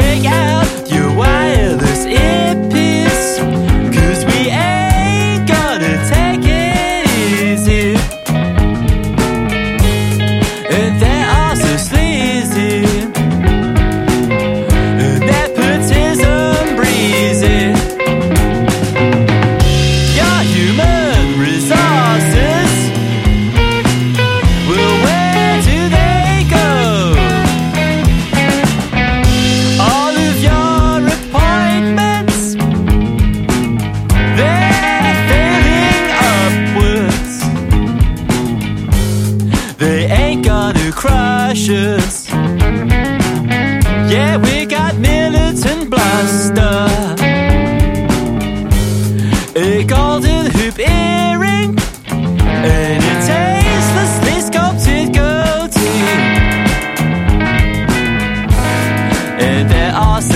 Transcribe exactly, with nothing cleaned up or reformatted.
take out your wireless earpiece, 'cause we ain't gonna take it easy. And they're all so sleazy, and nepotism breezy. Your human resources, well, where do they go? All of your appointments, they're failing upwards. They ain't gonna crush us. Yeah, we got militant bluster, a golden hoop earring, and a tastelessly sculpted goatee. And there are